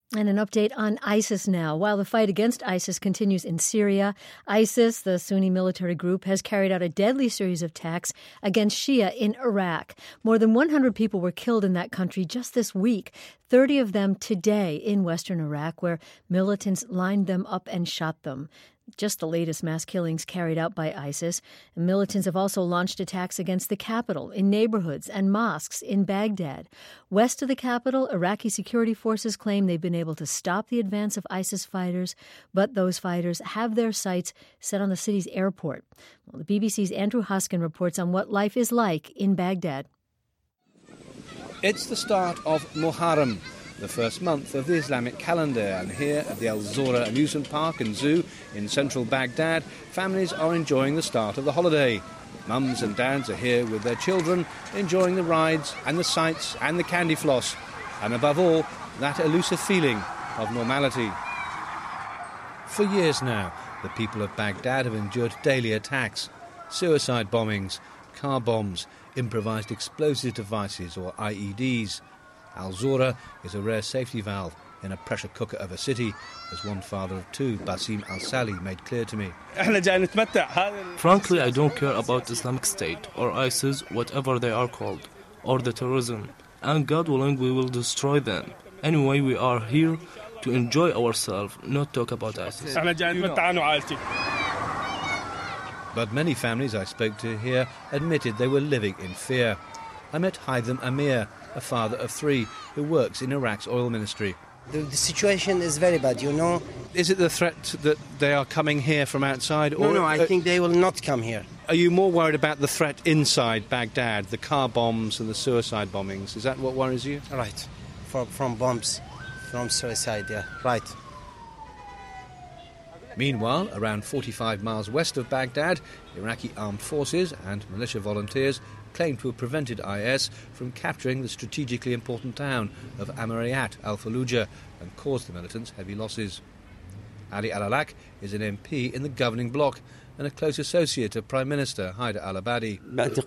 And an update on ISIS now. While the fight against ISIS continues in Syria, ISIS, the Sunni military group, has carried out a deadly series of attacks against Shia in Iraq. More than 100 people were killed in that country just this week, 30 of them today in western Iraq, where militants lined them up and shot them. Just the latest mass killings carried out by ISIS. Militants have also launched attacks against the capital, in neighborhoods and mosques in Baghdad. West of the capital, Iraqi security forces claim they've been able to stop the advance of ISIS fighters, but those fighters have their sights set on the city's airport. Well, the BBC's Andrew Hoskin reports on what life is like in Baghdad. It's the start of Muharram, the first month of the Islamic calendar, and here at the Al Zora amusement park and zoo in central Baghdad, families are enjoying the start of the holiday. Mums and dads are here with their children, enjoying the rides and the sights and the candy floss, and above all, that elusive feeling of normality. For years now, the people of Baghdad have endured daily attacks, suicide bombings, car bombs, improvised explosive devices or IEDs. Al Zora is a rare safety valve in a pressure cooker of a city, as one father of two, Basim Al-Sali, made clear to me. Frankly, I don't care about Islamic State or ISIS, whatever they are called, or the terrorism. And God willing, we will destroy them. Anyway, we are here to enjoy ourselves, not talk about ISIS. But many families I spoke to here admitted they were living in fear. I met Haitham Amir, a father of three, who works in Iraq's oil ministry. The situation is very bad, you know. Is it the threat that they are coming here from outside? No, I think they will not come here. Are you more worried about the threat inside Baghdad, the car bombs and the suicide bombings? Is that what worries you? Right, from bombs, from suicide, yeah, right. Meanwhile, around 45 miles west of Baghdad, Iraqi armed forces and militia volunteers claim to have prevented IS from capturing the strategically important town of Amariyat al-Fallujah and caused the militants heavy losses. Ali Al-Alak is an MP in the governing bloc and a close associate of Prime Minister Haider al-Abadi.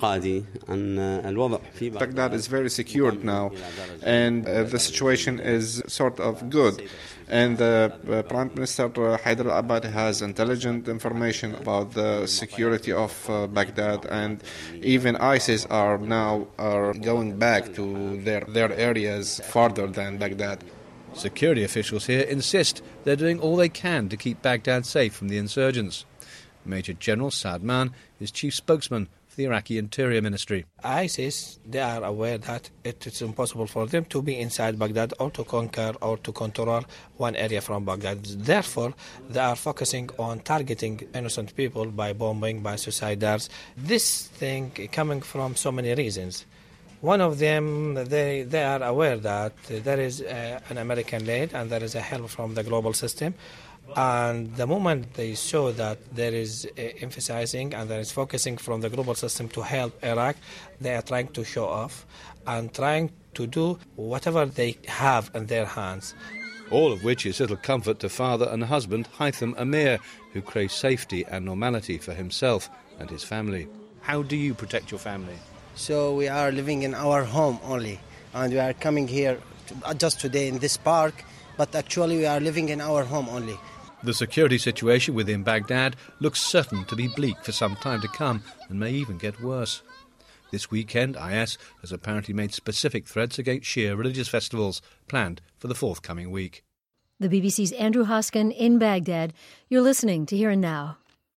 Baghdad is very secured now, and the situation is sort of good. And Prime Minister Haider al-Abadi has intelligent information about the security of Baghdad, and even ISIS are going back to their areas farther than Baghdad. Security officials here insist they're doing all they can to keep Baghdad safe from the insurgents. Major General Saad Maan is chief spokesman for the Iraqi Interior Ministry. ISIS, they are aware that it is impossible for them to be inside Baghdad or to conquer or to control one area from Baghdad. Therefore, they are focusing on targeting innocent people by bombing, by suicides. This thing coming from so many reasons. One of them, they are aware that there is an American aid and there is a help from the global system. And the moment they show that there is emphasizing and there is focusing from the global system to help Iraq, they are trying to show off and trying to do whatever they have in their hands. All of which is little comfort to father and husband Haitham Amir, who craves safety and normality for himself and his family. How do you protect your family? So we are living in our home only, and we are coming here just today in this park, but actually we are living in our home only. The security situation within Baghdad looks certain to be bleak for some time to come and may even get worse. This weekend, IS has apparently made specific threats against Shia religious festivals planned for the forthcoming week. The BBC's Andrew Hoskin in Baghdad. You're listening to Here and Now.